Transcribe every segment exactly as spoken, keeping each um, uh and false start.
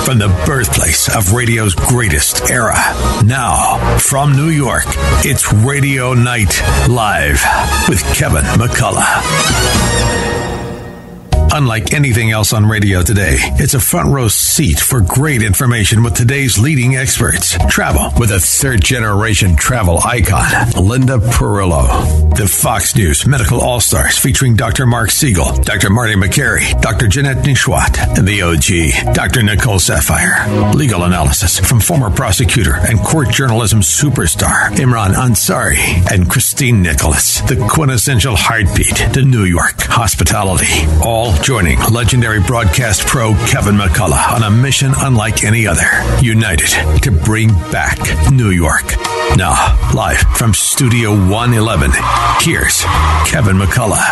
from the birthplace of radio's greatest era. Now, from New York, it's Radio Night Live with Kevin McCullough. Unlike anything else on radio today, it's a front row seat for great information with today's leading experts. Travel with a third-generation travel icon, Linda Perillo. The Fox News Medical All-Stars featuring Doctor Mark Siegel, Doctor Marty McCary, Doctor Jeanette Nishwat, and the O G, Doctor Nicole Sapphire. Legal analysis from former prosecutor and court journalism superstar Imran Ansari and Christine Nicholas. The quintessential heartbeat to New York hospitality. All joining legendary broadcast pro Kevin McCullough on a mission unlike any other. United to bring back New York. Now, live from Studio one eleven, here's Kevin McCullough.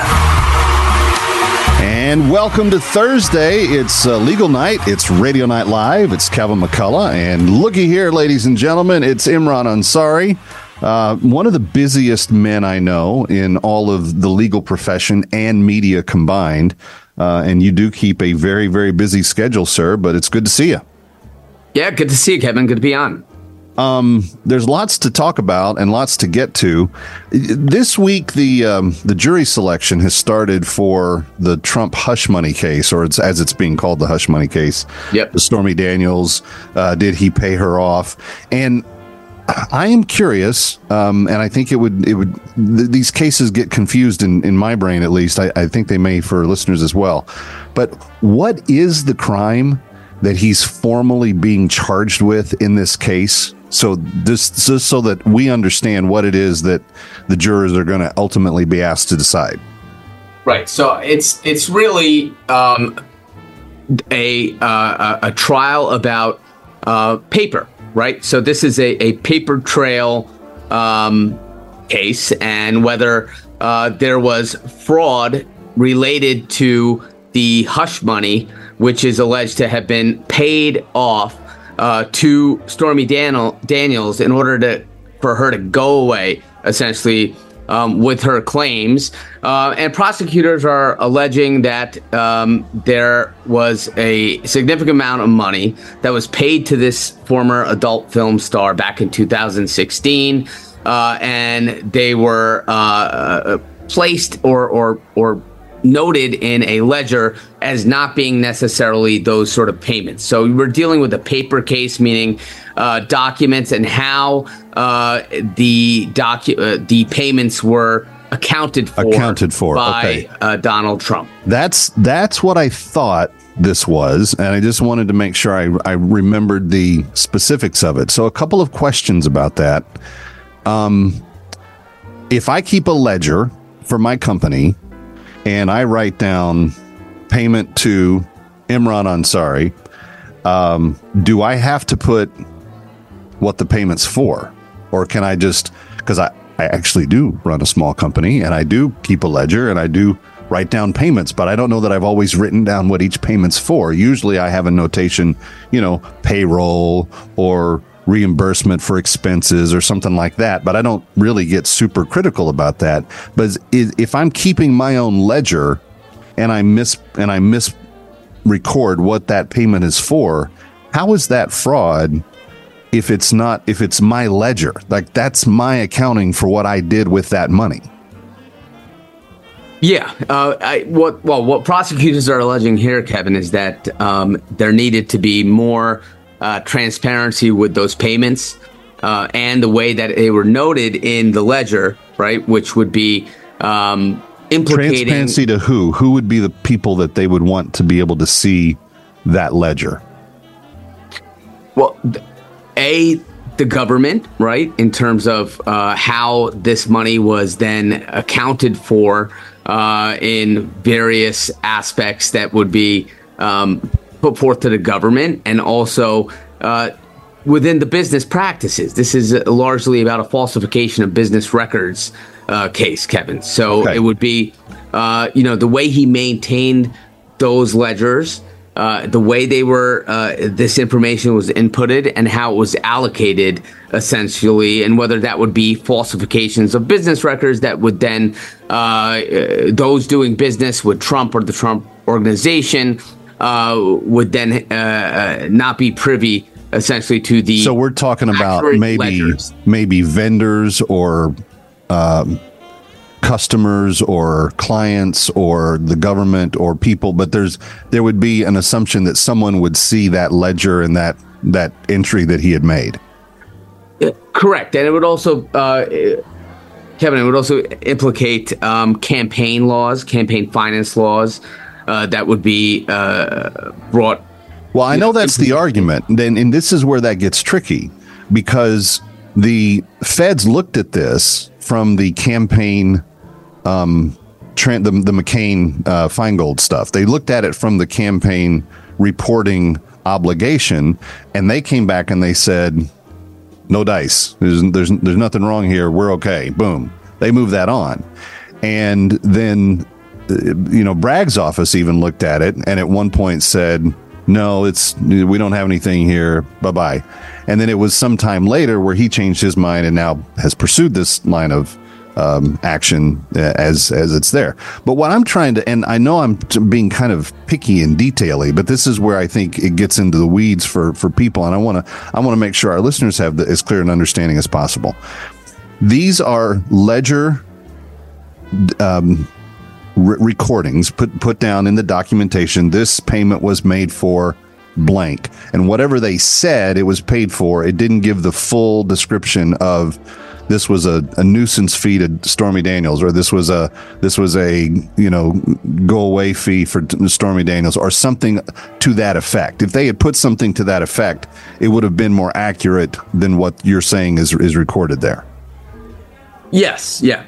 And welcome to Thursday. It's uh, Legal Night. It's Radio Night Live. It's Kevin McCullough. And looky here, ladies and gentlemen, it's Imran Ansari. Uh, one of the busiest men I know in all of the legal profession and media combined. Uh, and you do keep a very, very busy schedule, sir, but it's good to see you. Yeah, good to see you, Kevin. Good to be on. Um, there's lots to talk about and lots to get to. This week, the um, the jury selection has started for the Trump hush money case, or it's, as it's being called, the hush money case. Yep. The Stormy Daniels, uh, did he pay her off? And I am curious, um, and I think it would it would th- these cases get confused in, in my brain, at least. I, I think they may for listeners as well. But what is the crime that he's formally being charged with in this case? So this just so that we understand what it is that the jurors are going to ultimately be asked to decide. Right. So it's it's really um, a uh, a trial about uh, paper. Right. So this is a, a paper trail um, case, and whether uh, there was fraud related to the hush money, which is alleged to have been paid off uh, to Stormy Daniel, Daniels in order to for her to go away, essentially, um, with her claims. Uh, and prosecutors are alleging that um, there was a significant amount of money that was paid to this former adult film star back in two thousand sixteen. Uh, and they were uh, placed or, or, or noted in a ledger as not being necessarily those sort of payments. So we're dealing with a paper case, meaning uh, documents and how uh, the docu- uh, the payments were accounted for, accounted for by okay. uh, Donald Trump. That's that's what I thought this was, and I just wanted to make sure I, I remembered the specifics of it. So a couple of questions about that. Um, if I keep a ledger for my company and I write down payment to Imran Ansari, um, do I have to put what the payment's for? Or can I just, because I, I actually do run a small company and I do keep a ledger and I do write down payments, but I don't know that I've always written down what each payment's for. Usually I have a notation, you know, payroll or reimbursement for expenses or something like that, but I don't really get super critical about that. But if I'm keeping my own ledger and I miss and I misrecord what that payment is for, how is that fraud if it's not if it's my ledger? Like, that's my accounting for what I did with that money. Yeah. Uh, I, what well, what prosecutors are alleging here, Kevin, is that um, there needed to be more Uh, transparency with those payments uh, and the way that they were noted in the ledger, right? Which would be um, implicating... Transparency to who? Who would be the people that they would want to be able to see that ledger? Well, A, the government, right? In terms of uh, how this money was then accounted for uh, in various aspects that would be um, put forth to the government, and also uh, within the business practices. This is largely about a falsification of business records uh, case, Kevin. So okay. It would be, uh, you know, the way he maintained those ledgers, uh, the way they were, uh, this information was inputted and how it was allocated, essentially, and whether that would be falsifications of business records that would then, uh, those doing business with Trump or the Trump organization uh, would then uh, uh, not be privy essentially to the. So we're talking about maybe ledgers. maybe vendors or um, customers or clients or the government or people, but there's there would be an assumption that someone would see that ledger and that that entry that he had made. Uh, correct, and it would also. Uh, Kevin, it would also implicate um, campaign laws, campaign finance laws uh, that would be uh, brought. Well, I know that's the argument. Then, and this is where that gets tricky, because the feds looked at this from the campaign, um, tra- the, the McCain uh, Feingold stuff. They looked at it from the campaign reporting obligation, and they came back and they said, no dice. There's, there's there's nothing wrong here. We're okay. Boom. They moved that on. And then, uh, you know, Bragg's office even looked at it and at one point said, no, it's we don't have anything here. Bye-bye. And then it was sometime later where he changed his mind and now has pursued this line of um, action uh, as as it's there. But what I'm trying to, and I know I'm t- being kind of picky and detaily, but this is where I think it gets into the weeds for for people, and I want to I want to make sure our listeners have the, as clear an understanding as possible. These are ledger um, re- recordings put put down in the documentation. This payment was made for blank, and whatever they said it was paid for, it didn't give the full description of. This was a, a nuisance fee to Stormy Daniels, or this was a this was a you know go away fee for Stormy Daniels, or something to that effect. If they had put something to that effect, it would have been more accurate than what you're saying is is recorded there. Yes, yeah,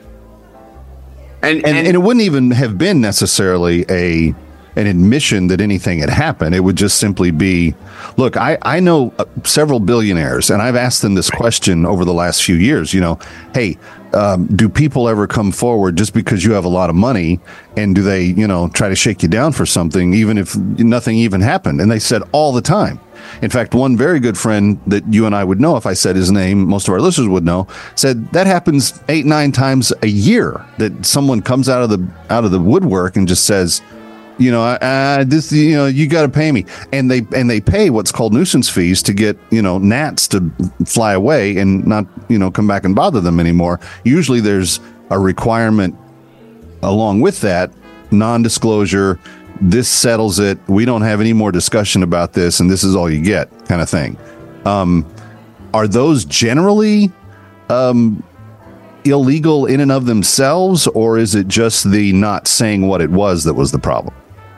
and and, and, and it wouldn't even have been necessarily a an admission that anything had happened. It would just simply be, look, I, I know several billionaires, and I've asked them this question over the last few years, you know, hey, um, do people ever come forward just because you have a lot of money, and do they, you know, try to shake you down for something, even if nothing even happened? And they said all the time. In fact, one very good friend that you and I would know if I said his name, most of our listeners would know, said that happens eight, nine times a year, that someone comes out of the out of the woodwork and just says, you know, uh, this, you know, you got to pay me. And they and they pay what's called nuisance fees to get, you know, gnats to fly away and not, you know, come back and bother them anymore. Usually there's a requirement along with that, non-disclosure. This settles it. We don't have any more discussion about this, and this is all you get, kind of thing. Um, are those generally um, illegal in and of themselves, or is it just the not saying what it was that was the problem?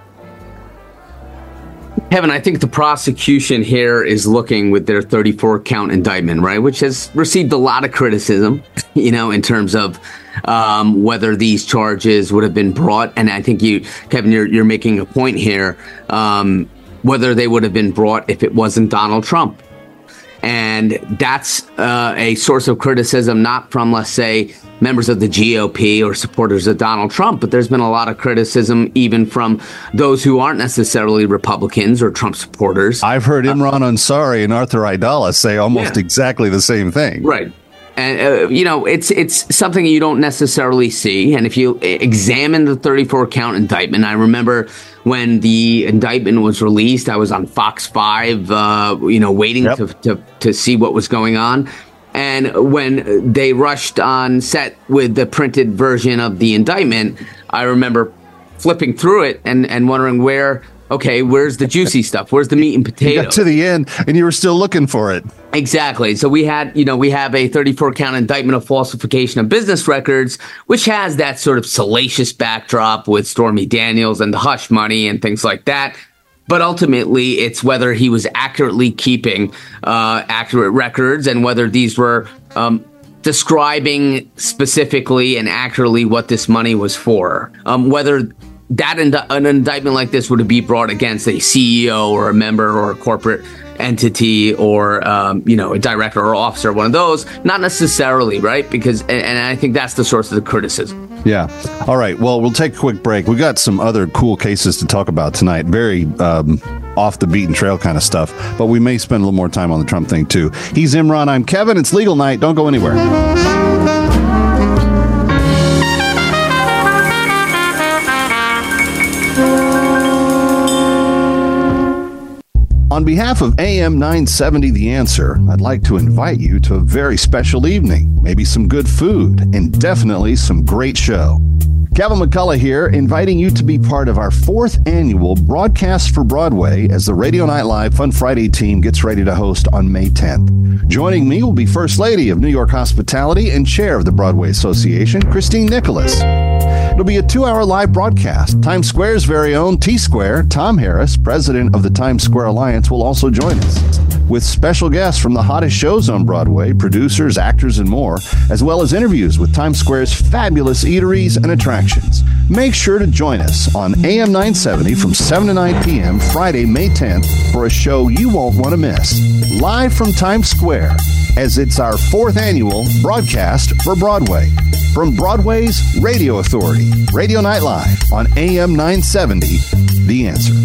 Kevin, I think the prosecution here is looking with their thirty-four count indictment, right, which has received a lot of criticism, you know, in terms of um, whether these charges would have been brought. And I think you, Kevin, you're, you're making a point here, um, whether they would have been brought if it wasn't Donald Trump. And that's uh, a source of criticism, not from, let's say, members of the G O P or supporters of Donald Trump, but there's been a lot of criticism even from those who aren't necessarily Republicans or Trump supporters. I've heard Imran Ansari and Arthur Aidala say almost yeah. exactly the same thing. Right. And, uh, you know, it's it's something you don't necessarily see. And if you examine the thirty-four count indictment, I remember when the indictment was released, I was on Fox five, uh, you know, waiting yep. to, to, to see what was going on. And when they rushed on set with the printed version of the indictment, I remember flipping through it and, and wondering where, okay, where's the juicy stuff? Where's the meat and potatoes? You got to the end and you were still looking for it. Exactly. So we had, you know, we have a thirty-four count indictment of falsification of business records, which has that sort of salacious backdrop with Stormy Daniels and the hush money and things like that. But ultimately, it's whether he was accurately keeping uh, accurate records and whether these were um, describing specifically and accurately what this money was for. Um, whether that ind- an indictment like this would be brought against a C E O or a member or a corporate entity or, um, you know, a director or officer, one of those, not necessarily, right? Because, and, and I think that's the source of the criticism. Yeah. All right. Well, we'll take a quick break. We got some other cool cases to talk about tonight. Very um, off the beaten trail kind of stuff, but we may spend a little more time on the Trump thing too. He's Imran. I'm Kevin. It's Legal Night. Don't go anywhere. On behalf of A M nine seventy The Answer, I'd like to invite you to a very special evening, maybe some good food, and definitely some great show. Kevin McCullough here, inviting you to be part of our fourth annual Broadcast for Broadway as the Radio Night Live Fun Friday team gets ready to host on May tenth. Joining me will be First Lady of New York Hospitality and Chair of the Broadway Association, Christine Nicholas. It'll be a two-hour live broadcast. Times Square's very own T-Square, Tom Harris, president of the Times Square Alliance, will also join us, with special guests from the hottest shows on Broadway, producers, actors, and more, as well as interviews with Times Square's fabulous eateries and attractions. Make sure to join us on A M nine seventy from seven to nine p.m. Friday, May tenth, for a show you won't want to miss. Live from Times Square, as it's our fourth annual Broadcast for Broadway. From Broadway's Radio Authority, Radio Night Live on A M nine seventy, The Answer.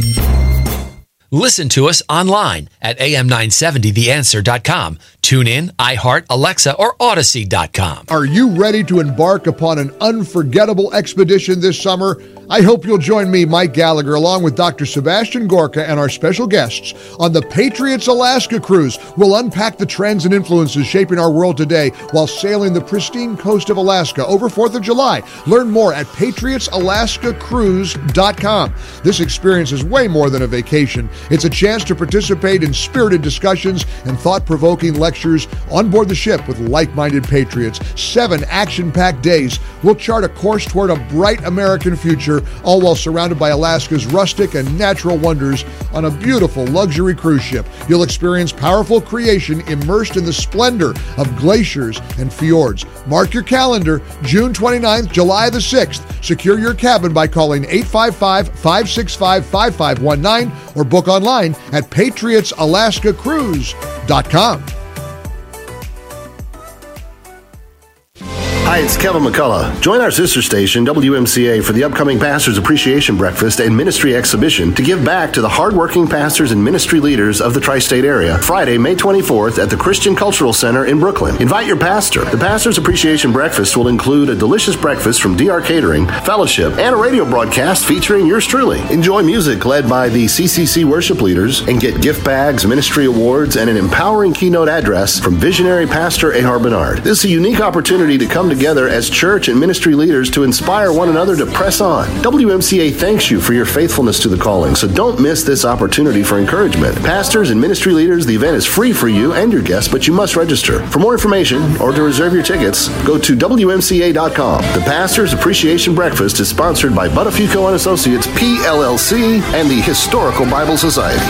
Listen to us online at A M nine seventy the answer dot com. Tune in, iHeart, Alexa, or Odyssey dot com. Are you ready to embark upon an unforgettable expedition this summer? I hope you'll join me, Mike Gallagher, along with Doctor Sebastian Gorka and our special guests on the Patriots Alaska Cruise. We'll unpack the trends and influences shaping our world today while sailing the pristine coast of Alaska over fourth of July. Learn more at patriots alaska cruise dot com. This experience is way more than a vacation. It's a chance to participate in spirited discussions and thought-provoking lectures on board the ship with like-minded patriots. Seven action-packed days will chart a course toward a bright American future, all while surrounded by Alaska's rustic and natural wonders on a beautiful luxury cruise ship. You'll experience powerful creation immersed in the splendor of glaciers and fjords. Mark your calendar, June twenty-ninth, July the sixth. Secure your cabin by calling eight five five, five six five, five five one nine or book online at patriots alaska cruise dot com. Hi, it's Kevin McCullough. Join our sister station, W M C A, for the upcoming Pastors Appreciation Breakfast and Ministry Exhibition to give back to the hardworking pastors and ministry leaders of the tri-state area. Friday, May twenty-fourth at the Christian Cultural Center in Brooklyn. Invite your pastor. The Pastors Appreciation Breakfast will include a delicious breakfast from D R Catering, fellowship, and a radio broadcast featuring yours truly. Enjoy music led by the C C C worship leaders and get gift bags, ministry awards, and an empowering keynote address from visionary Pastor Ehar Bernard. This is a unique opportunity to come together together as church and ministry leaders to inspire one another to press on. W M C A thanks you for your faithfulness to the calling, so don't miss this opportunity for encouragement. Pastors and ministry leaders, the event is free for you and your guests, but you must register. For more information or to reserve your tickets, go to W M C A dot com. The Pastors Appreciation Breakfast is sponsored by Buttafuoco and Associates, P L L C, and the Historical Bible Society.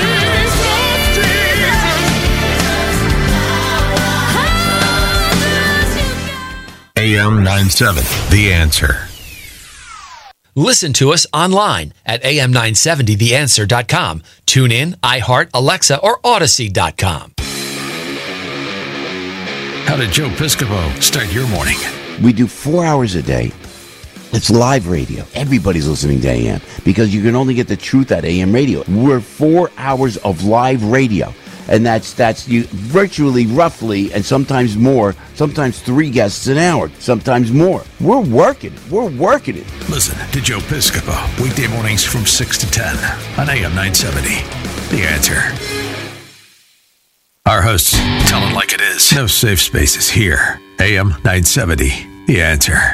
A M nine seventy, The Answer. Listen to us online at A M nine seventy the answer dot com. Tune in, iHeart, Alexa, or Odyssey dot com. How did Joe Piscopo start your morning? We do four hours a day. It's live radio. Everybody's listening to A M because you can only get the truth at A M radio. We're four hours of live radio. And that's that's you virtually, roughly, and sometimes more, sometimes three guests an hour, sometimes more. We're working it. We're working it. Listen to Joe Piscopo, weekday mornings from six to ten on A M nine seventy. The Answer. Our hosts tell it like it is. No safe spaces here. A M nine seventy. The Answer.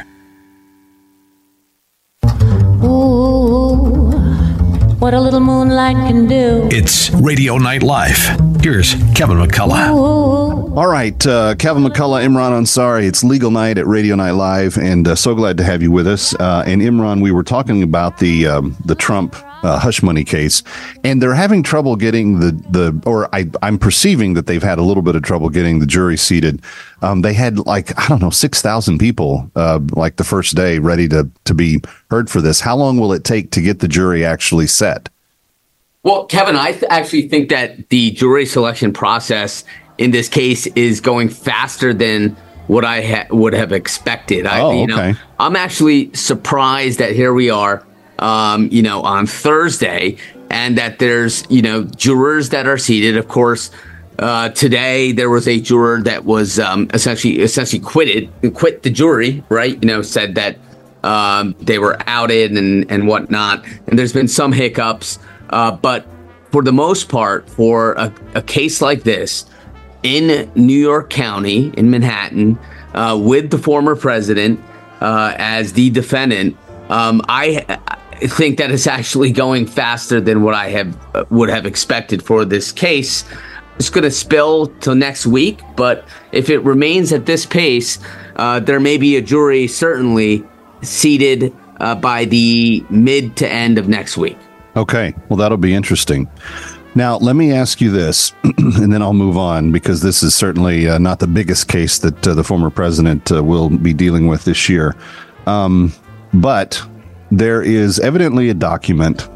Ooh, what a little moonlight can do. It's Radio Night Live. Here's Kevin McCullough. Ooh. All right, uh, Kevin McCullough, Imran Ansari. It's Legal Night at Radio Night Live, and uh, so glad to have you with us. Uh, and Imran, we were talking about the um, the Trump uh, hush money case, and they're having trouble getting the the, or I, I'm perceiving that they've had a little bit of trouble getting the jury seated. Um, they had like I don't know six thousand people uh, like the first day ready to to be heard for this. How long will it take to get the jury actually set? Well, Kevin, I th- actually think that the jury selection process in this case is going faster than what I ha- would have expected. I, oh, you know, okay. I'm actually surprised that here we are, um, you know, on Thursday, and that there's, you know, jurors that are seated. Of course, uh, today there was a juror that was um, essentially essentially quitted, quit the jury, right? You know, said that um, they were outed and and whatnot. And there's been some hiccups. Uh, but for the most part, for a, a case like this in New York County, in Manhattan, uh, with the former president uh, as the defendant, um, I, I think that it's actually going faster than what I have uh, would have expected for this case. It's going to spill till next week, but if it remains at this pace, uh, there may be a jury certainly seated uh, by the mid to end of next week. Okay, well, that'll be interesting. Now, let me ask you this, and then I'll move on, because this is certainly uh, not the biggest case that uh, the former president uh, will be dealing with this year. Um, but there is evidently a document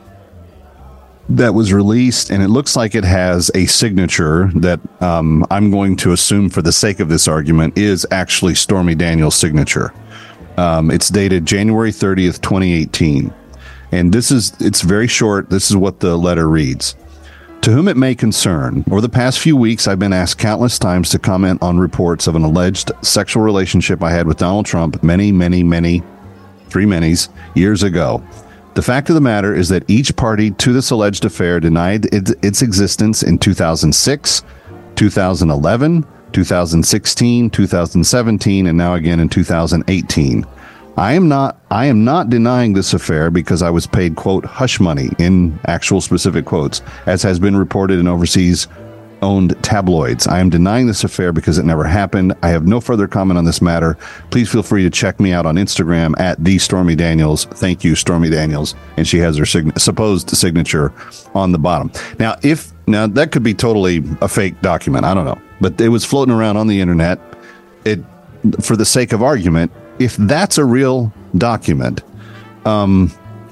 that was released, and it looks like it has a signature that um, I'm going to assume, for the sake of this argument, is actually Stormy Daniels' signature. Um, it's dated January thirtieth, twenty eighteen. And this is, it's very short. This is what the letter reads. To whom it may concern, over the past few weeks, I've been asked countless times to comment on reports of an alleged sexual relationship I had with Donald Trump many, many, many, three manys, years ago. The fact of the matter is that each party to this alleged affair denied its, its existence in two thousand six, two thousand eleven, two thousand sixteen, two thousand seventeen, and now again in two thousand eighteen. I am not I am not denying this affair because I was paid, quote, hush money, in actual specific quotes, as has been reported in overseas owned tabloids. I am denying this affair because it never happened. I have no further comment on this matter. Please feel free to check me out on Instagram at the Stormy Daniels. Thank you, Stormy Daniels. And she has her sign- supposed signature on the bottom. Now, if now that could be totally a fake document. I don't know, but it was floating around on the internet. It, for the sake of argument, if that's a real document, um,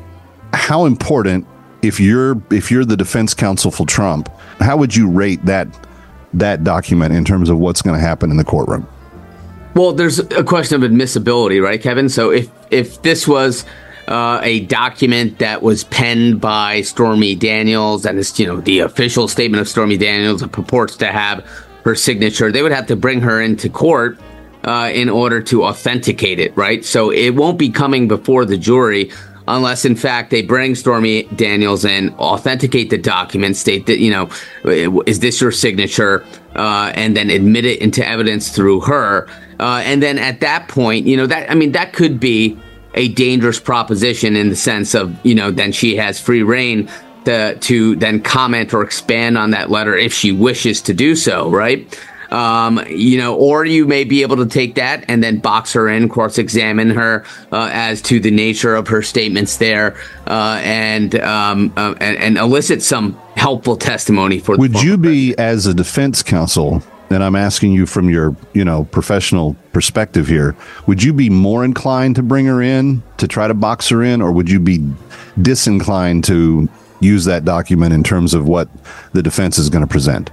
how important, if you're if you're the defense counsel for Trump, how would you rate that that document in terms of what's going to happen in the courtroom? Well, there's a question of admissibility, right, Kevin? So if if this was uh, a document that was penned by Stormy Daniels, and it's, you know, the official statement of Stormy Daniels, it purports to have her signature, they would have to bring her into court uh, in order to authenticate it, right? So it won't be coming before the jury unless, in fact, they bring Stormy Daniels in, authenticate the document, state that, you know, is this your signature, uh, and then admit it into evidence through her. Uh, and then at that point, you know, that, I mean, that could be a dangerous proposition in the sense of, you know, then she has free reign to, to then comment or expand on that letter if she wishes to do so, right? Um, you know, or you may be able to take that and then box her in, cross-examine her uh, as to the nature of her statements there, uh, and, um, uh, and and elicit some helpful testimony for. Would the you be, president. as a defense counsel, and I'm asking you from your, you know, professional perspective here, would you be more inclined to bring her in to try to box her in, or would you be disinclined to use that document in terms of what the defense is going to present?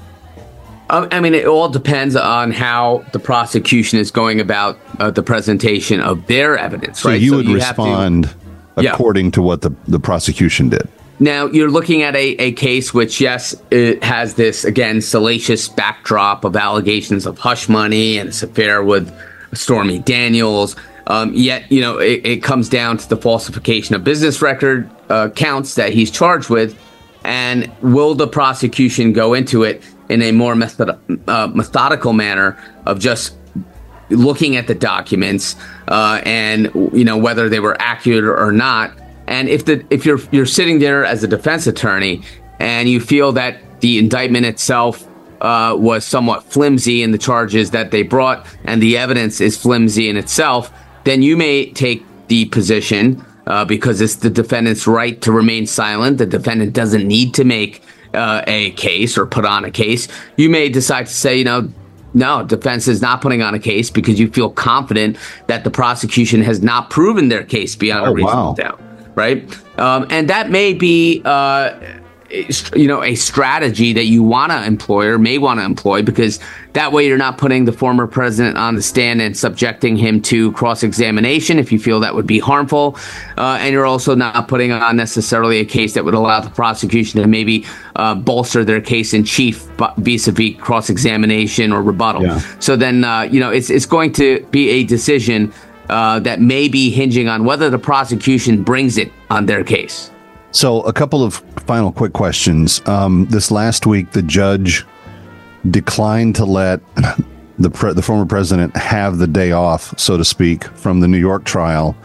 I mean, it all depends on how the prosecution is going about uh, the presentation of their evidence, right? So you so would you respond to, according yeah. to what the, the prosecution did. Now, you're looking at a, a case which, yes, it has this, again, salacious backdrop of allegations of hush money and this affair with Stormy Daniels. Um, yet, you know, it, it comes down to the falsification of business record uh, counts that he's charged with. And will the prosecution go into it in a more method, uh, methodical manner of just looking at the documents uh, and, you know, whether they were accurate or not? And if the if you're you're sitting there as a defense attorney and you feel that the indictment itself uh, was somewhat flimsy in the charges that they brought and the evidence is flimsy in itself, then you may take the position, uh, because it's the defendant's right to remain silent. The defendant doesn't need to make uh, a case or put on a case. You may decide to say, you know, no, defense is not putting on a case because you feel confident that the prosecution has not proven their case beyond oh, a reasonable wow. doubt. Right. Um, and that may be, uh, you know, a strategy that you want to employ or may want to employ, because that way you're not putting the former president on the stand and subjecting him to cross-examination if you feel that would be harmful. Uh, and you're also not putting on necessarily a case that would allow the prosecution to maybe uh, bolster their case in chief vis-a-vis cross-examination or rebuttal. Yeah. So then, uh, you know, it's it's going to be a decision Uh, that may be hinging on whether the prosecution brings it on their case. So a couple of final quick questions. Um, this last week, the judge declined to let the pre- the former president have the day off, so to speak, from the New York trial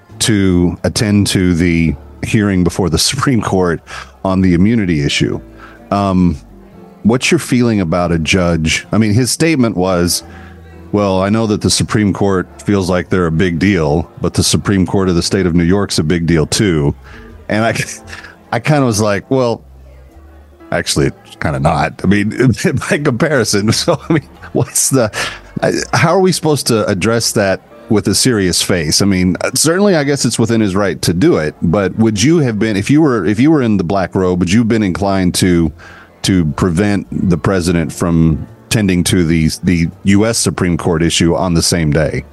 to attend to the hearing before the Supreme Court on the immunity issue. Um, what's your feeling about a judge? I mean, his statement was, well, I know that the Supreme Court feels like they're a big deal, but the Supreme Court of the state of New York's a big deal too. And I, I kind of was like, well, actually, it's kind of not. I mean, by comparison. So, I mean, what's the, how are we supposed to address that with a serious face? I mean, certainly, I guess it's within his right to do it. But would you have been, if you were, if you were in the black robe, would you have been inclined to, to prevent the president from tending to the the U S Supreme Court issue on the same day?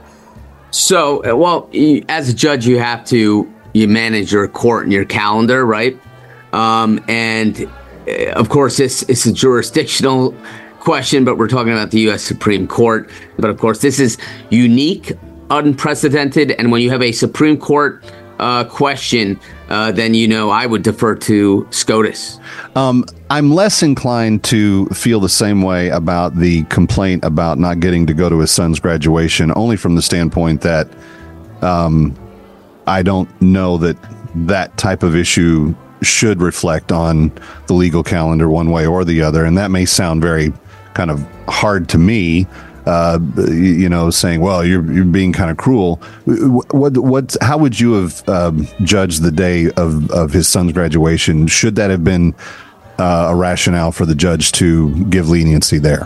So, well, you, as a judge, you have to you manage your court and your calendar, right? Um, and uh, of course, this it's a jurisdictional question, but we're talking about the U S Supreme Court. But of course, this is unique, unprecedented, and when you have a Supreme Court uh, question, uh, then you know I would defer to SCOTUS. Um, I'm less inclined to feel the same way about the complaint about not getting to go to his son's graduation, only from the standpoint that um, I don't know that that type of issue should reflect on the legal calendar one way or the other. And that may sound very kind of hard to me, uh, you know, saying, well, you're you're being kind of cruel. What what? How would you have um, judged the day of, of his son's graduation? Should that have been uh, a rationale for the judge to give leniency there?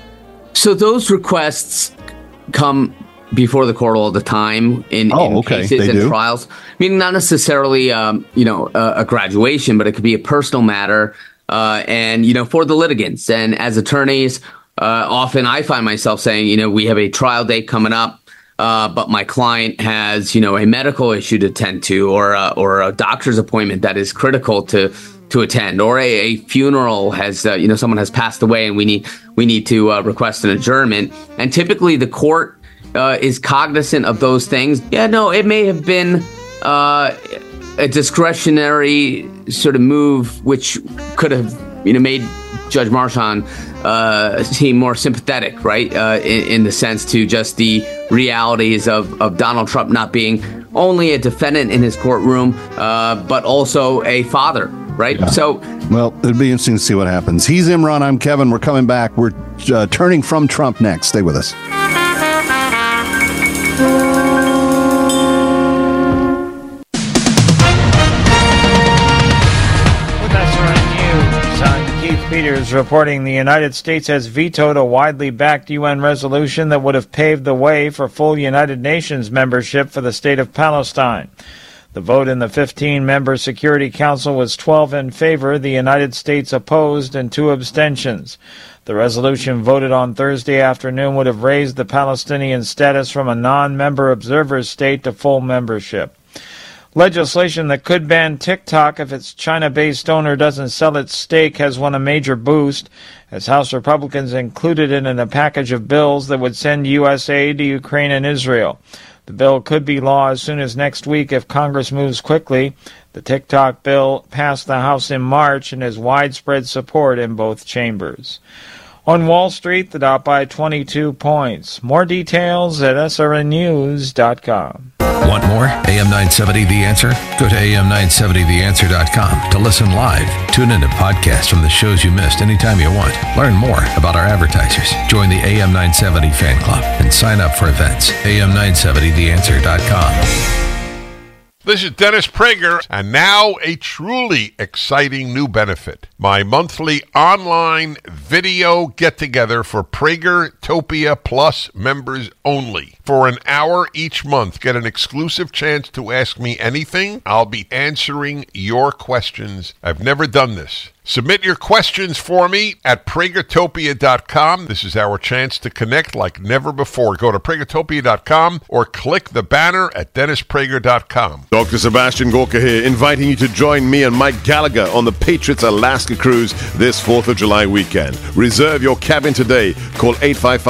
So those requests come before the court all the time in, oh, in okay. cases they and do? trials. I mean, not necessarily, um, you know, a, a graduation, but it could be a personal matter. Uh, and, you know, for the litigants and as attorneys, uh, often I find myself saying, you know, we have a trial date coming up, uh, but my client has, you know, a medical issue to attend to, or a, or a doctor's appointment that is critical to to attend, or a, a funeral has, uh, you know, someone has passed away and we need we need to uh, request an adjournment. And typically the court uh, is cognizant of those things. Yeah, no, it may have been uh, a discretionary sort of move, which could have, you know, made Judge Marchand uh, seem more sympathetic, right, uh, in, in the sense to just the realities of, of Donald Trump not being only a defendant in his courtroom, uh, but also a father, right? Yeah. So, well, it'd be interesting to see what happens. He's Imran. I'm Kevin. We're coming back. We're uh, turning from Trump next. Stay with us. Peters reporting the United States has vetoed a widely backed U N resolution that would have paved the way for full United Nations membership for the state of Palestine. The vote in the fifteen-member Security Council was twelve in favor, the United States opposed, and two abstentions. The resolution voted on Thursday afternoon would have raised the Palestinian status from a non-member observer state to full membership. Legislation that could ban TikTok if its China-based owner doesn't sell its stake has won a major boost, as House Republicans included it in a package of bills that would send U S aid to Ukraine and Israel. The bill could be law as soon as next week if Congress moves quickly. The TikTok bill passed the House in March and has widespread support in both chambers. On Wall Street, the Dow by twenty-two points. More details at S R N news dot com. Want more? A M nine seventy The Answer? Go to A M nine seventy the answer dot com to listen live. Tune in to podcasts from the shows you missed anytime you want. Learn more about our advertisers. Join the A M nine seventy fan club and sign up for events. A M nine seventy the answer dot com. This is Dennis Prager, and now a truly exciting new benefit. My monthly online video get-together for Pragertopia Plus members only. For an hour each month, get an exclusive chance to ask me anything. I'll be answering your questions. I've never done this. Submit your questions for me at Pragertopia dot com. This is our chance to connect like never before. Go to Pragertopia dot com or click the banner at Dennis Prager dot com. Doctor Sebastian Gorka here, inviting you to join me and Mike Gallagher on the Patriots Alaska Cruise this fourth of July weekend. Reserve your cabin today. Call eight five five,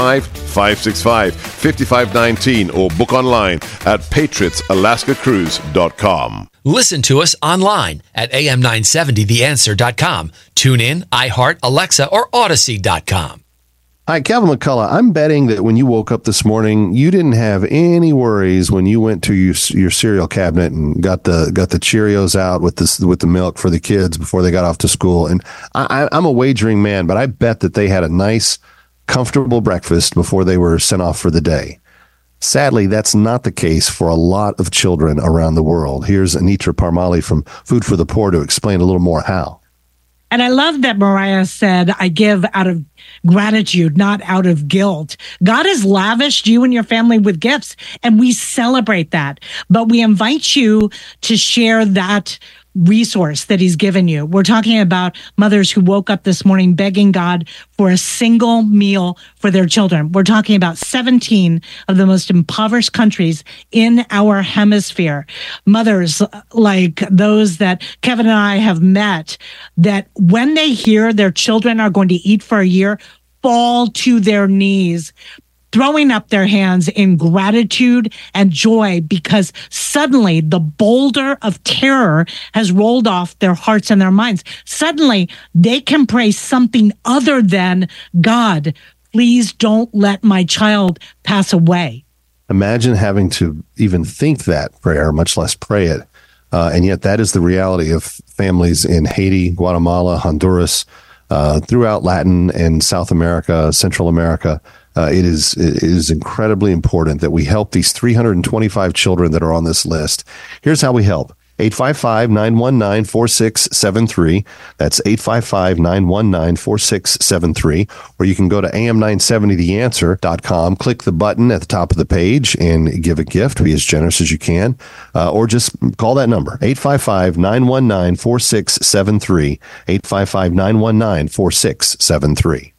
five six five, five five one nine or book online at patriots alaska cruise dot com. Listen to us online at A M nine seventy the answer dot com. Tune in, iHeart, Alexa, or Odyssey dot com. Hi, Kevin McCullough. I'm betting that when you woke up this morning, you didn't have any worries when you went to your, your cereal cabinet and got the got the Cheerios out with this with the milk for the kids before they got off to school. And I, I'm a wagering man, but I bet that they had a nice, comfortable breakfast before they were sent off for the day. Sadly, that's not the case for a lot of children around the world. Here's Anitra Parmali from Food for the Poor to explain a little more how. And I love that Mariah said, I give out of gratitude, not out of guilt. God has lavished you and your family with gifts, and we celebrate that. But we invite you to share that resource that he's given you. We're talking about mothers who woke up this morning begging God for a single meal for their children. We're talking about seventeen of the most impoverished countries in our hemisphere. Mothers like those that Kevin and I have met, that when they hear their children are going to eat for a year, fall to their knees, throwing up their hands in gratitude and joy because suddenly the boulder of terror has rolled off their hearts and their minds. Suddenly they can pray something other than, God, please don't let my child pass away. Imagine having to even think that prayer, much less pray it. Uh, and yet that is the reality of families in Haiti, Guatemala, Honduras, uh, throughout Latin and South America, Central America. Uh, it is it is incredibly important that we help these three hundred twenty-five children that are on this list. Here's how we help. eight five five, nine one nine, four six seven three. That's eight five five, nine one nine, four six seven three. Or you can go to A M nine seventy the answer dot com, click the button at the top of the page and give a gift. Be as generous as you can. Uh, or just call that number, eight five five, nine one nine, four six seven three. eight five five, nine one nine, four six seven three.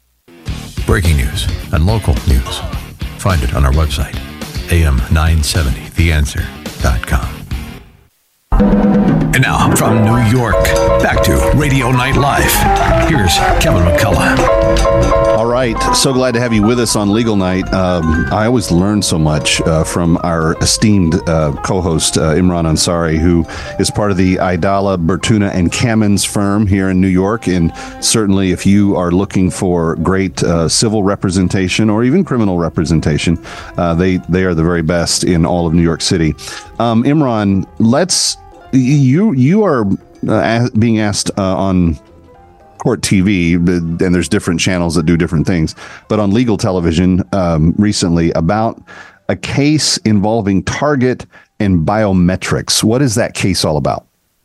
Breaking news and local news. Find it on our website, A M nine seventy the answer dot com. And now, from New York, back to Radio Night Live. Here's Kevin McCullough. All right. So glad to have you with us on Legal Night. Um, I always learn so much uh, from our esteemed uh, co-host, uh, Imran Ansari, who is part of the Idala, Bertuna, and Kamins firm here in New York. And certainly, if you are looking for great uh, civil representation or even criminal representation, uh, they, they are the very best in all of New York City. Um, Imran, let's... You you are uh, being asked uh, on Court T V, and there's different channels that do different things, but on legal television um, recently about a case involving Target and biometrics. What is that case all about?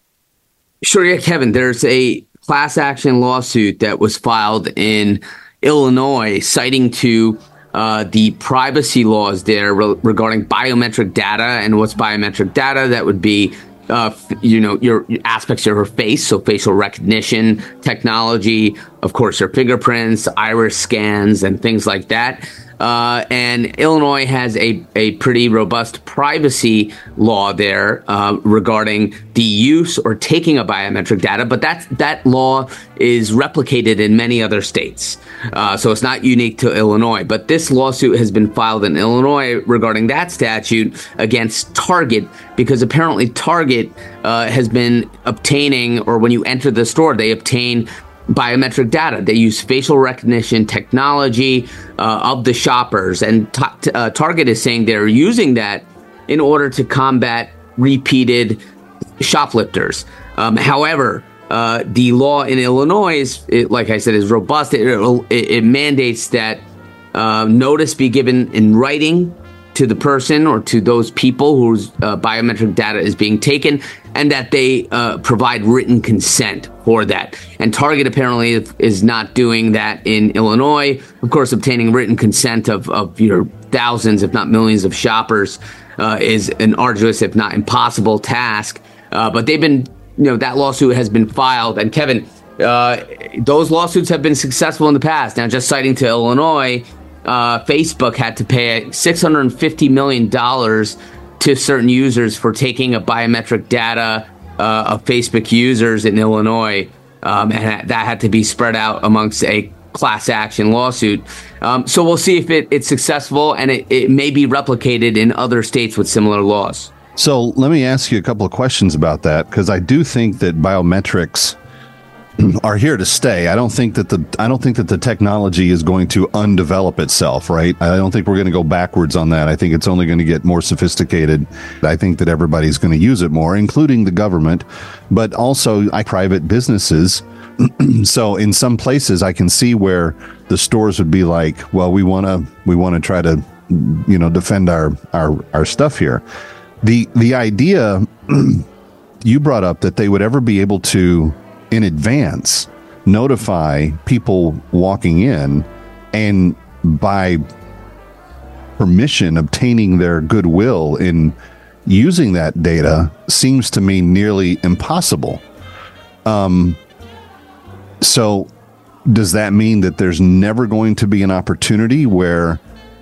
Sure, yeah, Kevin. There's a class action lawsuit that was filed in Illinois citing to Uh, the privacy laws there re- regarding biometric data. And what's biometric data? That would be, uh, f- you know, your, your aspects of your face, so facial recognition technology, of course, your fingerprints, iris scans, and things like that. Uh, and Illinois has a, a pretty robust privacy law there uh, regarding the use or taking of biometric data, but that that law is replicated in many other states. Uh, so it's not unique to Illinois. But this lawsuit has been filed in Illinois regarding that statute against Target, because apparently Target uh, has been obtaining, or when you enter the store, they obtain biometric data. They use facial recognition technology uh, of the shoppers, and t- uh, Target is saying they're using that in order to combat repeated shoplifters. Um, however, uh, the law in Illinois is, it, like I said, is robust. It, it, it mandates that uh, notice be given in writing to the person or to those people whose uh, biometric data is being taken, and that they uh, provide written consent for that. And Target apparently is not doing that in Illinois. Of course, obtaining written consent of, of you know, thousands, if not millions of shoppers uh, is an arduous, if not impossible task. Uh, but they've been, you know, that lawsuit has been filed. And Kevin, uh, those lawsuits have been successful in the past. Now, just citing to Illinois, Uh, Facebook had to pay six hundred fifty million dollars to certain users for taking a biometric data uh, of Facebook users in Illinois. Um, and that had to be spread out amongst a class action lawsuit. Um, so we'll see if it, it's successful, and it, it may be replicated in other states with similar laws. So let me ask you a couple of questions about that, because I do think that biometrics are here to stay. I don't think that the I don't think that the technology is going to undevelop itself, right? I don't think we're going to go backwards on that. I think it's only going to get more sophisticated. I think that everybody's going to use it more, including the government, but also I, private businesses. So in some places I can see where the stores would be like, well, we want to we want to try to, you know, defend our our our stuff here. The the idea you brought up that they would ever be able to in advance notify people walking in and by permission obtaining their goodwill in using that data seems to me nearly impossible. Um, so does that mean that there's never going to be an opportunity where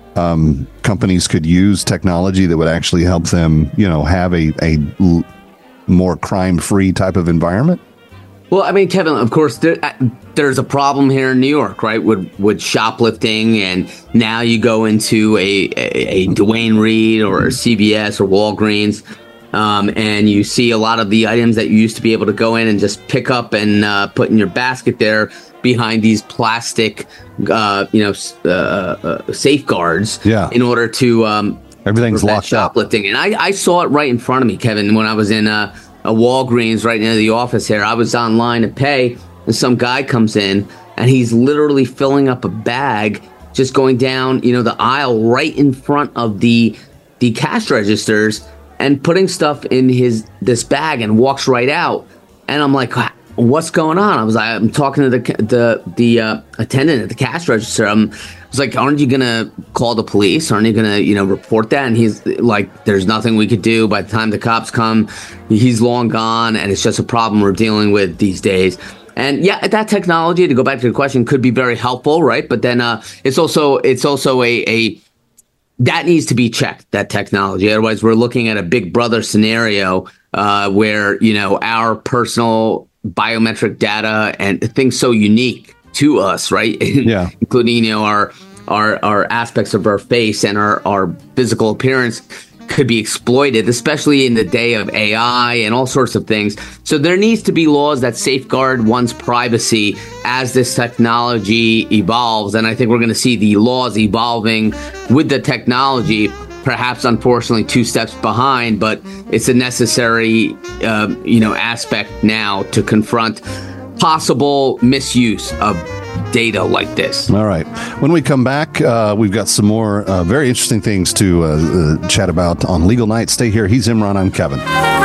um, companies could use technology that would actually help them, you know, have a, a l- more crime-free type of environment? Well, I mean, Kevin, of course, there, there's a problem here in New York, right, with, with shoplifting, and now you go into a, a, a Duane Reade or a C V S or Walgreens, um, and you see a lot of the items that you used to be able to go in and just pick up and uh, put in your basket there behind these plastic, uh, you know, uh, uh, safeguards yeah. in order to um, everything's locked shoplifting. up. And I, I saw it right in front of me, Kevin, when I was in uh, a Walgreens right near the office here. I was online to pay, and some guy comes in, and he's literally filling up a bag, just going down, you know, the aisle right in front of the the cash registers and putting stuff in his this bag and walks right out. And I'm like, what's going on? I was like, I'm talking to the the the uh, attendant at the cash register. I'm, I was like, aren't you gonna call the police? Aren't you gonna, you know, report that? And he's like, there's nothing we could do. By the time the cops come, he's long gone, and it's just a problem we're dealing with these days. And yeah, that technology, to go back to the question, could be very helpful, right? But then uh, it's also it's also a a that needs to be checked, that technology. Otherwise, we're looking at a Big Brother scenario uh, where, you know, our personal biometric data and things so unique to us, right? Yeah. Including, you know, our our our aspects of our face and our, our physical appearance could be exploited, especially in the day of A I and all sorts of things. So there needs to be laws that safeguard one's privacy as this technology evolves. And I think we're going to see the laws evolving with the technology, perhaps unfortunately two steps behind, but it's a necessary, um, you know, aspect now to confront possible misuse of data like this. All right. When we come back, uh, we've got some more uh, very interesting things to uh, uh, chat about on Legal Night. Stay here. He's Imran. I'm Kevin.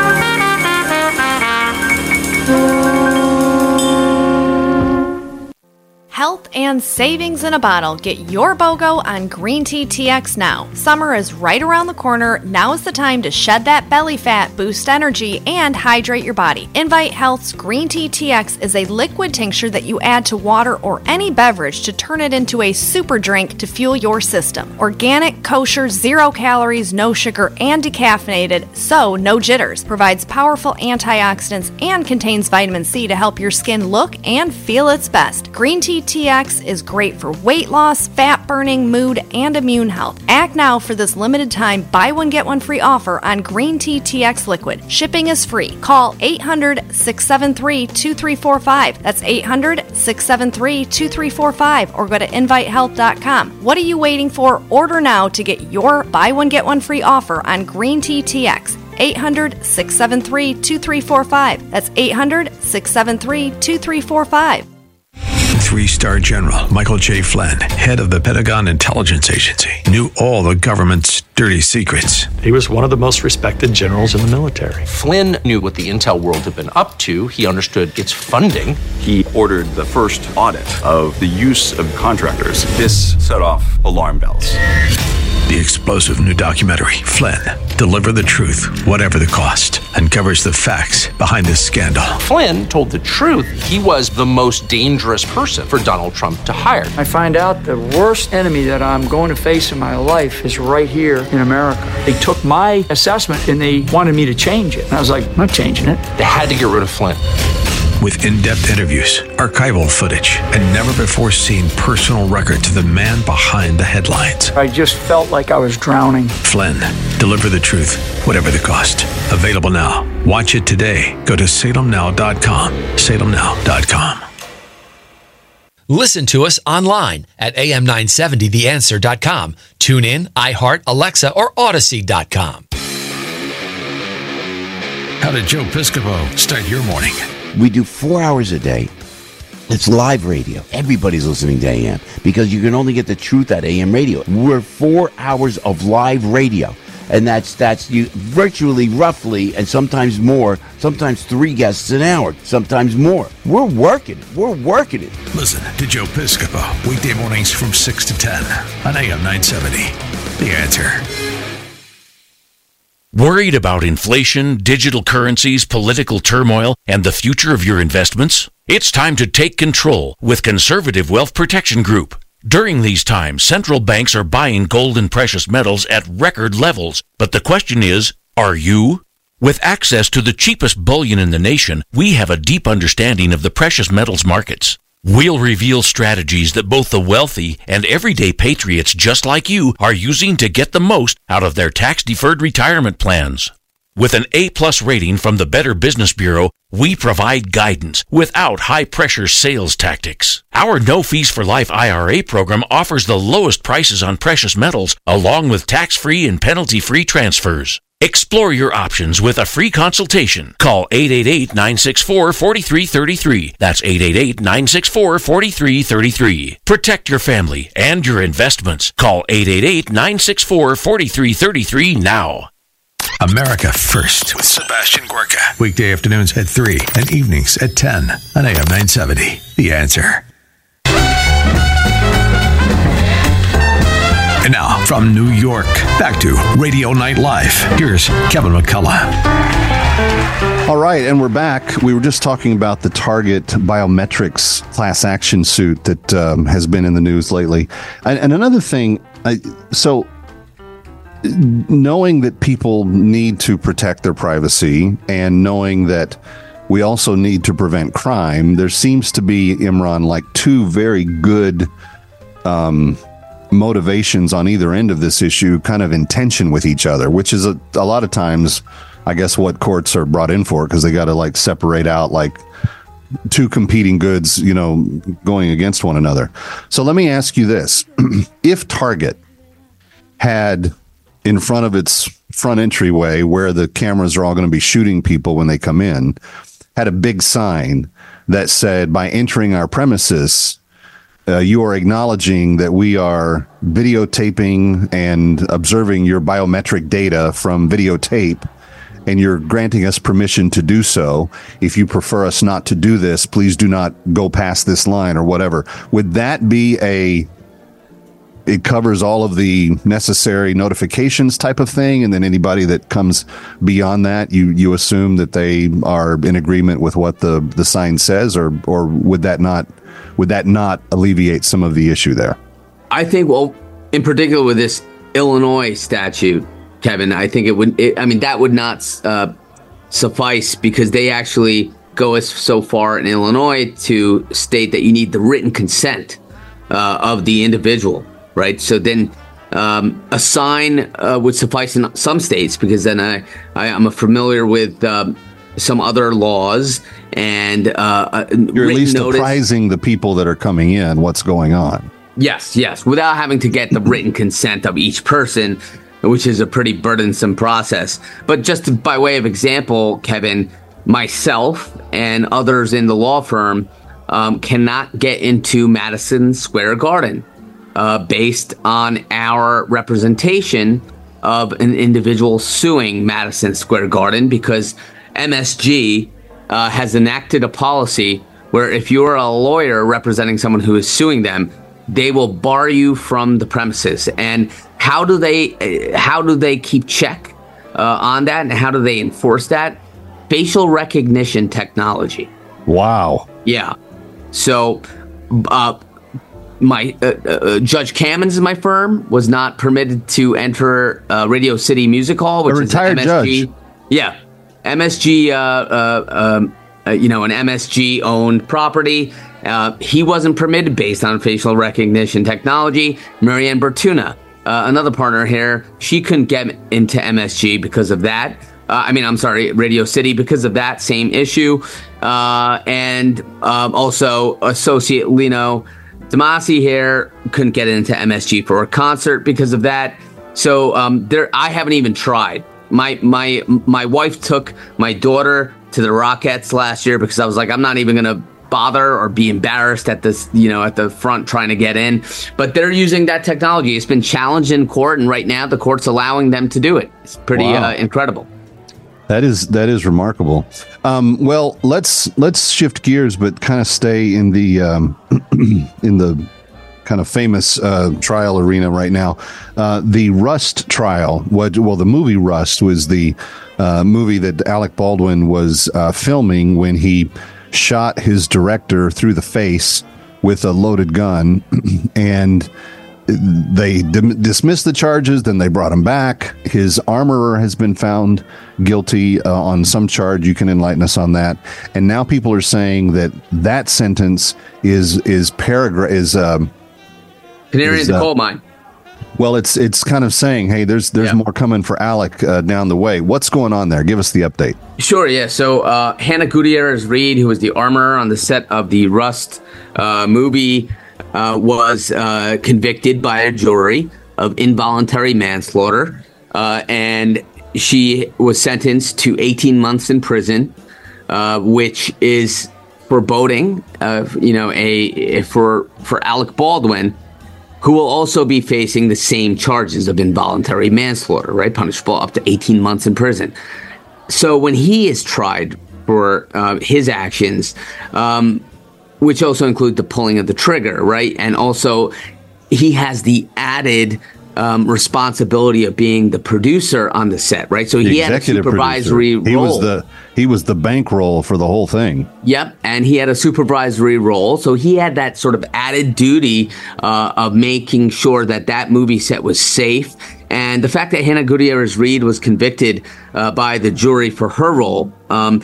Health and savings in a bottle. Get your BOGO on Green Tea T X now. Summer is right around the corner. Now is the time to shed that belly fat, boost energy, and hydrate your body. Invite Health's Green Tea T X is a liquid tincture that you add to water or any beverage to turn it into a super drink to fuel your system. Organic, kosher, zero calories, no sugar, and decaffeinated, so no jitters. Provides powerful antioxidants and contains vitamin C to help your skin look and feel its best. Green Tea T X is great for weight loss, fat burning, mood, and immune health. Act now for this limited time buy one get one free offer on Green Tea T X liquid. Shipping is free. Call eight hundred, six seven three, two three four five. That's eight hundred, six seven three, two three four five, or go to invite health dot com. What are you waiting for? Order now to get your buy one get one free offer on Green Tea T X. eight hundred, six seven three, two three four five. That's eight hundred, six seven three, two three four five. Three-star General Michael J. Flynn, head of the Pentagon Intelligence Agency, knew all the government's dirty secrets. He was one of the most respected generals in the military. Flynn knew what the intel world had been up to. He understood its funding. He ordered the first audit of the use of contractors. This set off alarm bells. The explosive new documentary, Flynn, Deliver the Truth, Whatever the Cost, uncovers the facts behind this scandal. Flynn told the truth. He was the most dangerous person for Donald Trump to hire. I find out the worst enemy that I'm going to face in my life is right here in America. They took my assessment and they wanted me to change it. And I was like, I'm not changing it. They had to get rid of Flynn. With in-depth interviews, archival footage, and never-before-seen personal records of the man behind the headlines. I just felt like I was drowning. Flynn, deliver the truth, whatever the cost. Available now. Watch it today. Go to salem now dot com. salem now dot com. Listen to us online at A M nine seventy the answer dot com. Tune in, iHeart, Alexa, or Odyssey dot com. How did Joe Piscopo start your morning? We do four hours a day. It's live radio. Everybody's listening to A M because you can only get the truth at A M radio. We're four hours of live radio. And that's that's you virtually, roughly, and sometimes more, sometimes three guests an hour, sometimes more. We're working it. We're working it. Listen to Joe Piscopo, weekday mornings from six to ten on A M nine seventy. The Answer. Worried about inflation, digital currencies, political turmoil, and the future of your investments? It's time to take control with Conservative Wealth Protection Group. During these times, central banks are buying gold and precious metals at record levels. But the question is, are you? With access to the cheapest bullion in the nation, we have a deep understanding of the precious metals markets. We'll reveal strategies that both the wealthy and everyday patriots just like you are using to get the most out of their tax-deferred retirement plans. With an A-plus rating from the Better Business Bureau, we provide guidance without high-pressure sales tactics. Our No Fees for Life I R A program offers the lowest prices on precious metals, along with tax-free and penalty-free transfers. Explore your options with a free consultation. Call eight eight eight, nine six four, four three three three. That's eight eight eight, nine six four, four three three three. Protect your family and your investments. Call eight eight eight, nine six four, four three three three now. America First with Sebastian Gorka. Weekday afternoons at three and evenings at ten on A M nine seventy. The Answer. And now, from New York, back to Radio Night Live. Here's Kevin McCullough. All right, and we're back. We were just talking about the Target Biometrics class action suit that um, has been in the news lately. And, and another thing, I, so knowing that people need to protect their privacy and knowing that we also need to prevent crime, there seems to be, Imran, like two very good um motivations on either end of this issue kind of in tension with each other, which is a, a lot of times, I guess, what courts are brought in for, because they got to like separate out like two competing goods, you know, going against one another. So let me ask you this. If Target had in front of its front entryway where the cameras are all going to be shooting people when they come in, had a big sign that said, by entering our premises, Uh, you are acknowledging that we are videotaping and observing your biometric data from videotape, and you're granting us permission to do so. If you prefer us not to do this, please do not go past this line or whatever. Would that be a, it covers all of the necessary notifications type of thing, and then anybody that comes beyond that, you you assume that they are in agreement with what the, the sign says, or or would that not would that not alleviate some of the issue there? I think, well, in particular with this Illinois statute, Kevin, I think it would, it, I mean, that would not uh, suffice, because they actually go as so far in Illinois to state that you need the written consent uh, of the individual, right? So then um, a sign uh, would suffice in some states, because then I, I am familiar with um, some other laws, and uh, you're at least notice. apprising the people that are coming in what's going on. Yes, yes, without having to get the written consent of each person, which is a pretty burdensome process. But just to, by way of example, Kevin, myself and others in the law firm um, cannot get into Madison Square Garden uh, based on our representation of an individual suing Madison Square Garden, because M S G uh, has enacted a policy where if you're a lawyer representing someone who is suing them, they will bar you from the premises. And how do they how do they keep check uh, on that, and how do they enforce that? Facial recognition technology. Wow. Yeah. So, uh, my uh, uh, Judge Kamens in my firm was not permitted to enter uh, Radio City Music Hall, which a is retired M S G. judge. Yeah. M S G uh, uh, um, uh, you know, an M S G owned property. Uh, he wasn't permitted based on facial recognition technology. Marianne Bertuna, uh, another partner here, she couldn't get into M S G because of that. Uh, I mean, I'm sorry, Radio City because of that same issue. Uh, and um, also associate Lino Damasi here couldn't get into M S G for a concert because of that. So um, there, I haven't even tried. My my my wife took my daughter to the Rockettes last year because I was like, I'm not even going to bother or be embarrassed at this, you know, at the front trying to get in. But they're using that technology. It's been challenged in court, and right now the court's allowing them to do it. It's pretty Wow. uh, incredible. That is that is remarkable. Um, well, let's let's shift gears, but kind of stay in the um, in the kind of famous uh, trial arena right now. Uh, the Rust trial. What? Well, the movie Rust was the uh, movie that Alec Baldwin was uh, filming when he shot his director through the face with a loaded gun, and they dim- dismissed the charges. Then they brought him back. His armorer has been found guilty uh, on some charge. You can enlighten us on that. And now people are saying that that sentence is is paragraph is um, Canary is, in the uh, coal mine. Well, it's it's kind of saying, hey, there's there's more coming for Alec uh, down the way. What's going on there? Give us the update. Sure, yeah. So uh, Hannah Gutierrez Reed, who was the armorer on the set of the Rust uh, movie, uh, was uh, convicted by a jury of involuntary manslaughter, uh, and she was sentenced to eighteen months in prison, uh, which is foreboding, uh, you know, a for for Alec Baldwin, who will also be facing the same charges of involuntary manslaughter, right? Punishable up to eighteen months in prison. So when he is tried for uh, his actions, um, which also include the pulling of the trigger, right? And also he has the added um, responsibility of being the producer on the set, right? So The he had a executive supervisory producer. He role. was the he was the bankroll for the whole thing. Yep, and he had a supervisory role, so he had that sort of added duty uh, of making sure that that movie set was safe. And the fact that Hannah Gutierrez Reed was convicted uh, by the jury for her role um,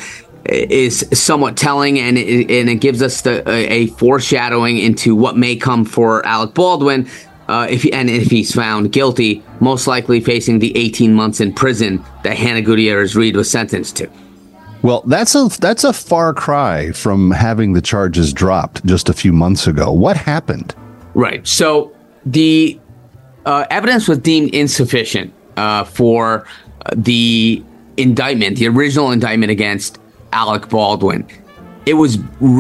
is somewhat telling, and it, and it gives us the, a, a foreshadowing into what may come for Alec Baldwin. Uh, if he, and if he's found guilty, most likely facing the eighteen months in prison that Hannah Gutierrez Reed was sentenced to. Well, that's a that's a far cry from having the charges dropped just a few months ago. What happened? Right. So the uh, evidence was deemed insufficient uh, for the indictment, the original indictment against Alec Baldwin. It was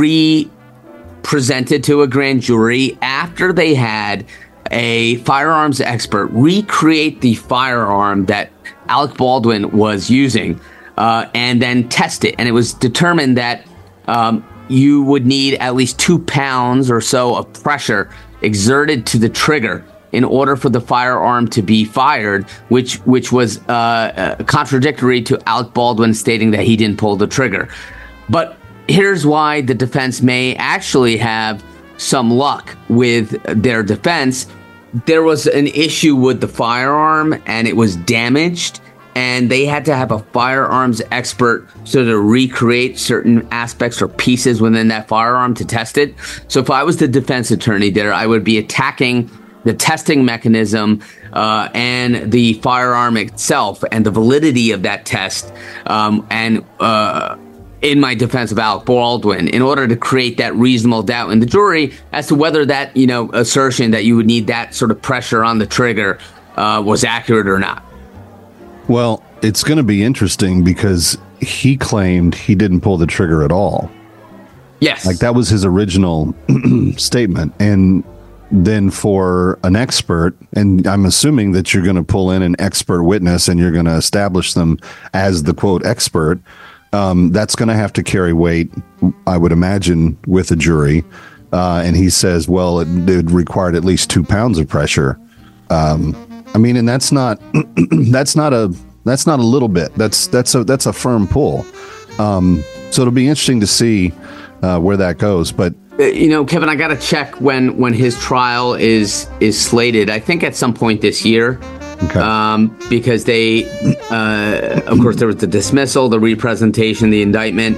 re-presented to a grand jury after they had a firearms expert recreate the firearm that Alec Baldwin was using uh, and then test it. And it was determined that um, you would need at least two pounds or so of pressure exerted to the trigger in order for the firearm to be fired, which which was uh, uh, contradictory to Alec Baldwin stating that he didn't pull the trigger. But here's why the defense may actually have some luck with their defense. There was an issue with the firearm and it was damaged, and they had to have a firearms expert sort of recreate certain aspects or pieces within that firearm to test it. So if I was the defense attorney there, I would be attacking the testing mechanism uh, and the firearm itself and the validity of that test. Um, and uh, in my defense of Alec Baldwin, in order to create that reasonable doubt in the jury as to whether that, you know, assertion that you would need that sort of pressure on the trigger uh, was accurate or not. Well, it's going to be interesting because he claimed he didn't pull the trigger at all. Yes. Like that was his original statement. And then for an expert, and I'm assuming that you're going to pull in an expert witness and you're going to establish them as the quote expert, um, that's going to have to carry weight, I would imagine, with a jury. Uh, and he says, well, it, it required at least two pounds of pressure. Um, I mean, and that's not that's not a that's not a little bit. That's that's a that's a firm pull. Um, so it'll be interesting to see uh, where that goes. But Uh, you know, Kevin, I got to check when when his trial is is slated. I think at some point this year. Okay. Um, because they, uh, of course, there was the dismissal, the representation, the indictment.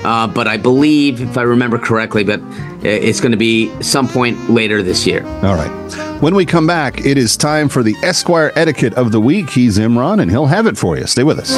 uh, but I believe, if I remember correctly, but it's going to be some point later this year. All right. When we come back, it is time for the Esquire Etiquette of the Week. He's Imran, and he'll have it for you. Stay with us.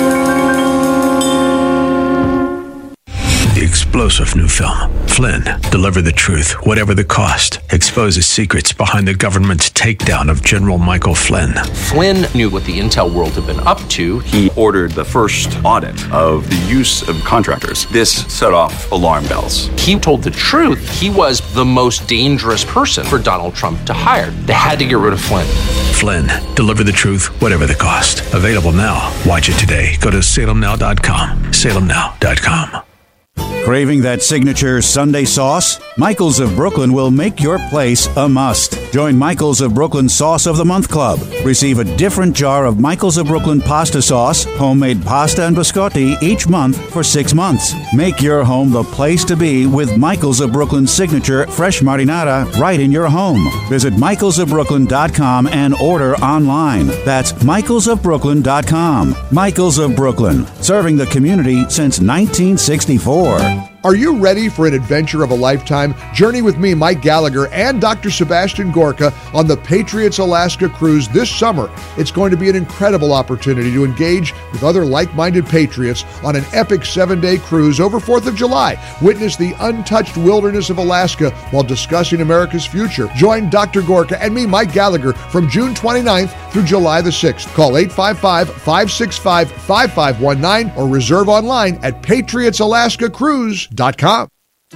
The explosive new film, Flynn, Deliver the Truth, Whatever the Cost, exposes secrets behind the government's takedown of General Michael Flynn. Flynn knew what the intel world had been up to. He ordered the first audit of the use of contractors. This set off alarm bells. He told the truth. He was the most dangerous person for Donald Trump to hire. They had to get rid of Flynn. Flynn, Deliver the Truth, Whatever the Cost. Available now. Watch it today. Go to salem now dot com. salem now dot com. Craving that signature Sunday sauce? Michael's of Brooklyn will make your place a must. Join Michael's of Brooklyn Sauce of the Month Club. Receive a different jar of Michael's of Brooklyn pasta sauce, homemade pasta and biscotti each month for six months. Make your home the place to be with Michael's of Brooklyn signature fresh marinara right in your home. Visit michaels of brooklyn dot com and order online. That's michaels of brooklyn dot com. Michael's of Brooklyn, serving the community since nineteen sixty-four. Are you ready for an adventure of a lifetime? Journey with me, Mike Gallagher, and Doctor Sebastian Gorka on the Patriots Alaska cruise this summer. It's going to be an incredible opportunity to engage with other like-minded patriots on an epic seven-day cruise over fourth of July. Witness the untouched wilderness of Alaska while discussing America's future. Join Doctor Gorka and me, Mike Gallagher, from June twenty-ninth through July the sixth. Call eight five five, five six five, five five one nine or reserve online at patriots alaska cruise dot com.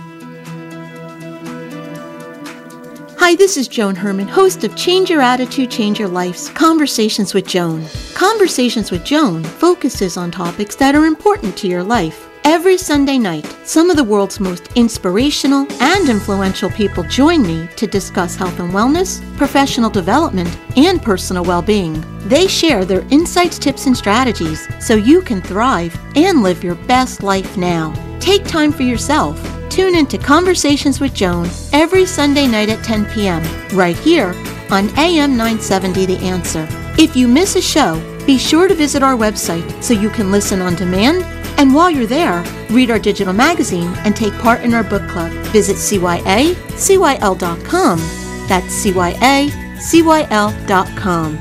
Hi, this is Joan Herman, host of Change Your Attitude, Change Your Life's Conversations with Joan. Conversations with Joan focuses on topics that are important to your life. Every Sunday night, some of the world's most inspirational and influential people join me to discuss health and wellness, professional development, and personal well-being. They share their insights, tips, and strategies so you can thrive and live your best life now. Take time for yourself. Tune into Conversations with Joan every Sunday night at ten p.m. right here on A M nine seventy The Answer. If you miss a show, be sure to visit our website so you can listen on demand. And while you're there, read our digital magazine and take part in our book club. Visit C Y A C Y L dot com. That's C Y A C Y L dot com.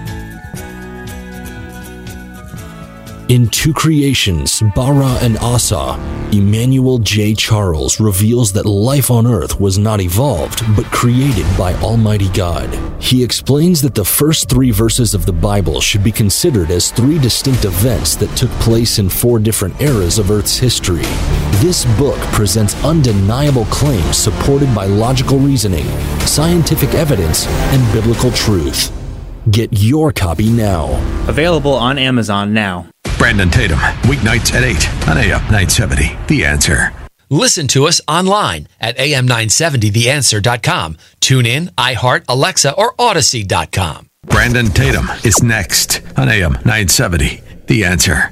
In Two Creations, Bara and Asa, Emmanuel J. Charles reveals that life on Earth was not evolved, but created by Almighty God. He explains that the first three verses of the Bible should be considered as three distinct events that took place in four different eras of Earth's history. This book presents undeniable claims supported by logical reasoning, scientific evidence, and biblical truth. Get your copy now. Available on Amazon now. Brandon Tatum, weeknights at eight on A M nine seventy, The Answer. Listen to us online at A M nine seventy the answer dot com. Tune in, iHeart, Alexa, or Odyssey dot com. Brandon Tatum is next on A M nine seventy, The Answer.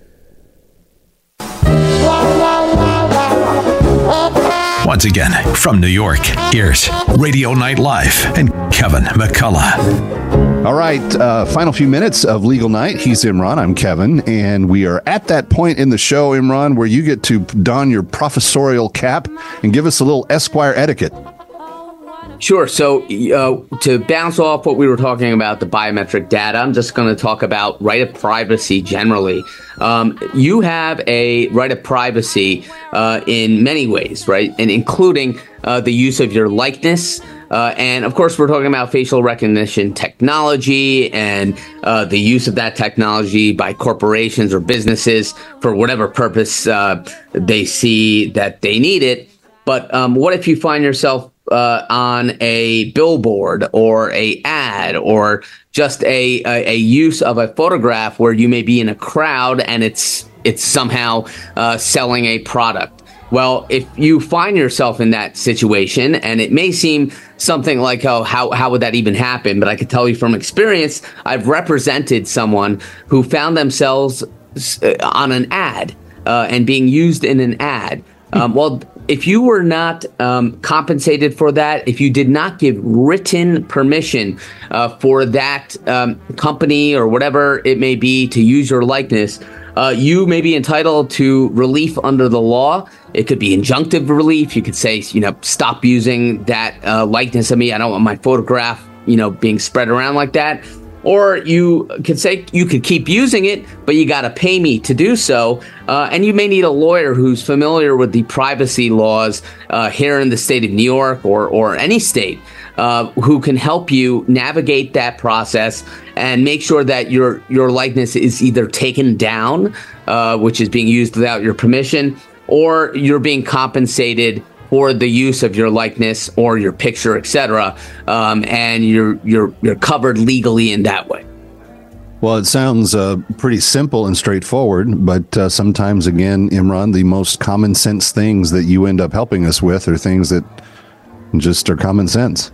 Once again, from New York, here's Radio Night Live and Kevin McCullough. All right, uh, final few minutes of Legal Night. He's Imran, I'm Kevin, and we are at that point in the show, Imran, where you get to don your professorial cap and give us a little Esquire etiquette. Sure. So uh, to bounce off what we were talking about, the biometric data, I'm just going to talk about right of privacy generally. Um, you have a right of privacy uh, in many ways, right? And including uh, the use of your likeness. Uh, and of course, we're talking about facial recognition technology and uh, the use of that technology by corporations or businesses for whatever purpose uh, they see that they need it. But um, what if you find yourself uh, on a billboard or a ad or just a, a, a use of a photograph where you may be in a crowd and it's it's somehow uh, selling a product? Well, if you find yourself in that situation, and it may seem something like, oh, how, how would that even happen? But I can tell you from experience, I've represented someone who found themselves on an ad uh, and being used in an ad. Um, well, if you were not um, compensated for that, if you did not give written permission uh, for that um, company or whatever it may be to use your likeness, uh, you may be entitled to relief under the law. It could be injunctive relief. You could say, you know, stop using that uh, likeness of me. I don't want my photograph, you know, being spread around like that. Or you could say you could keep using it, but you got to pay me to do so. Uh, and you may need a lawyer who's familiar with the privacy laws uh, here in the state of New York or, or any state uh, who can help you navigate that process and make sure that your, your likeness is either taken down, uh, which is being used without your permission, or you're being compensated for the use of your likeness or your picture, et cetera, um, and you're you're you're covered legally in that way. Well, it sounds uh, pretty simple and straightforward, but uh, sometimes, again, Imran, the most common sense things that you end up helping us with are things that just are common sense.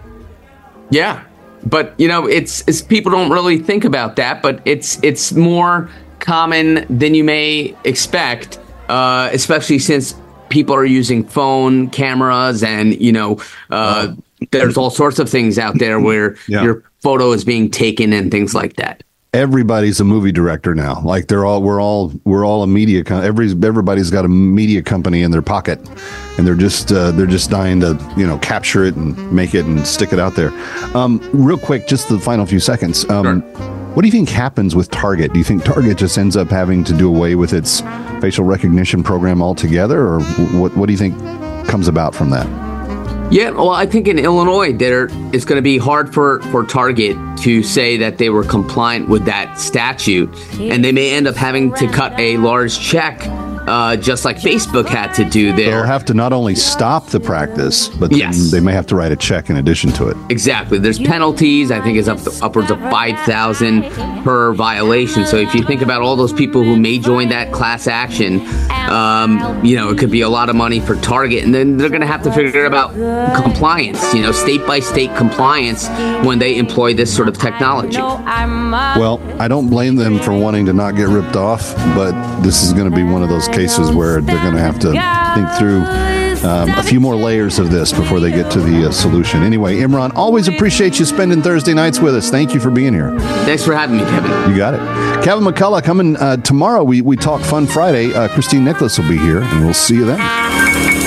Yeah, but you know, it's, it's people don't really think about that, but it's it's more common than you may expect, uh, especially since people are using phone cameras and, you know, uh, there's all sorts of things out there where yeah. your photo is being taken and things like that. Everybody's a movie director now. Like they're all, we're all, we're all a media. Com- every, everybody's got a media company in their pocket, and they're just, uh, they're just dying to, you know, capture it and make it and stick it out there. Um, real quick, just the final few seconds. Um, sure. What do you think happens with Target? Do you think Target just ends up having to do away with its facial recognition program altogether, or what? What do you think comes about from that? Yeah, well, I think in Illinois, there it's going to be hard for, for Target to say that they were compliant with that statute, and they may end up having to cut a large check, uh, just like Facebook had to do there. They'll have to not only stop the practice, but then yes. they may have to write a check in addition to it. Exactly. There's penalties. I think it's up to upwards of five thousand dollars per violation. So if you think about all those people who may join that class action, um, you know, it could be a lot of money for Target. And then they're going to have to figure out compliance, you know, state-by-state compliance when they employ this sort of technology. Well, I don't blame them for wanting to not get ripped off, but this is going to be one of those cases where they're going to have to think through um, a few more layers of this before they get to the uh, solution. Anyway, Imran, always appreciate you spending Thursday nights with us. Thank you for being here. Thanks for having me, Kevin. You got it. Kevin McCullough coming uh, tomorrow. We, we talk Fun Friday. Uh, Christine Nicholas will be here, and we'll see you then.